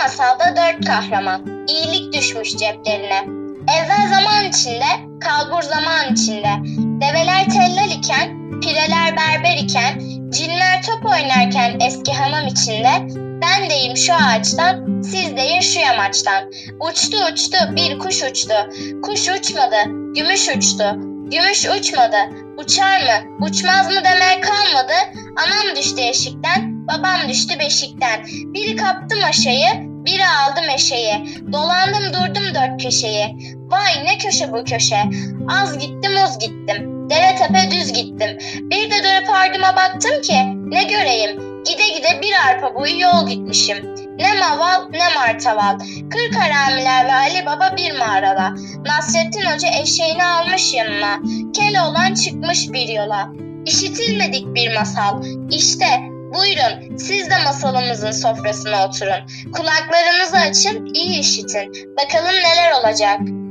masalda 4 kahraman, iyilik düşmüş ceplerine. Evvel zaman içinde, kalbur zaman içinde. Develer tellal iken, pireler berber iken, cinler top oynarken eski hamam içinde. Ben deyim şu ağaçtan, siz deyin şu yamaçtan. Uçtu uçtu bir kuş uçtu. Kuş uçmadı, gümüş uçtu. Gümüş uçmadı, uçar mı, uçmaz mı demek kalmadı. Anam düştü eşikten, babam düştü beşikten. Biri kaptı maşayı, biri aldı meşeyi. Dolandım durdum dört köşeyi. Vay ne köşe bu köşe. Az gittim uz gittim. Dere tepe düz gittim. Bir de dönüp ardıma baktım ki ne göreyim. Gide gide bir arpa boyu yol gitmişim. Ne maval ne martaval. 40 haramiler ve Ali Baba bir mağarada. Nasrettin Hoca eşeğini almış yanına. Keloğlan çıkmış bir yola. İşitilmedik bir masal. İşte buyurun siz de masalımızın sofrasına oturun. Kulaklarınızı açın iyi işitin. Bakalım neler olacak.